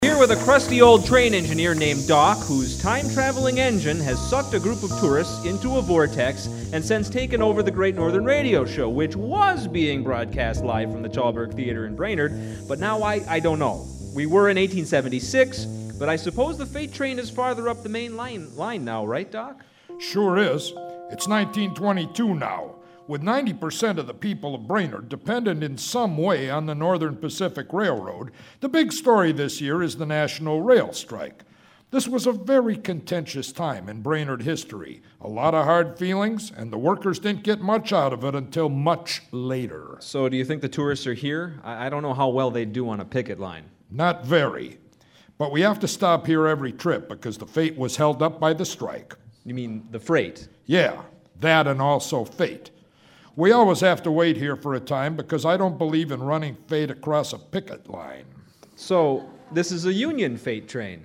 Here with a crusty old train engineer named Doc, whose time-traveling engine has sucked a group of tourists into a vortex and since taken over the Great Northern Radio Show, which was being broadcast live from the Chalberg Theater in Brainerd, but now I don't know. We were in 1876, but I suppose the freight train is farther up the main line now, right, Doc? Sure is. It's 1922 now, with 90% of the people of Brainerd dependent in some way on the Northern Pacific Railroad. The big story this year is the National Rail Strike. This was a very contentious time in Brainerd history. A lot of hard feelings, and the workers didn't get much out of it until much later. So do you think the tourists are here? I don't know how well they do on a picket line. Not very. But we have to stop here every trip because the freight was held up by the strike. You mean the freight? Yeah, that and also fate. We always have to wait here for a time because I don't believe in running freight across a picket line. So this is a Union freight train?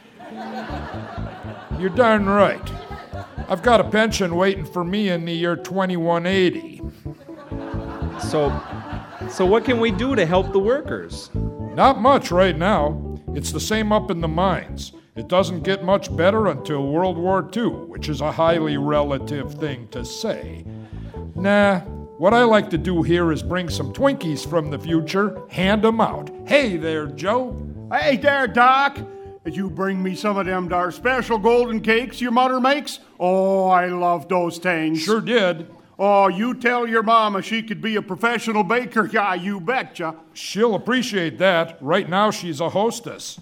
You're darn right. I've got a pension waiting for me in the year 2180. So what can we do to help the workers? Not much right now. It's the same up in the mines. It doesn't get much better until World War II, which is a highly relative thing to say. Nah, what I like to do here is bring some Twinkies from the future, hand them out. Hey there, Joe. Hey there, Doc. Did you bring me some of them dar special golden cakes your mother makes? Oh, I love those things. Sure did. Oh, you tell your mama she could be a professional baker. Yeah, you betcha. She'll appreciate that. Right now she's a hostess.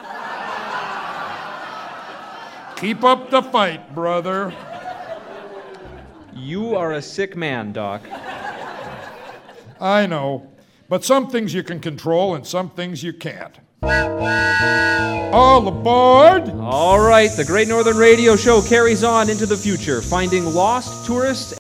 Keep up the fight, brother. You are a sick man, Doc. I know, but some things you can control and some things you can't. All aboard! All right, the Great Northern Radio Show carries on into the future, finding lost tourists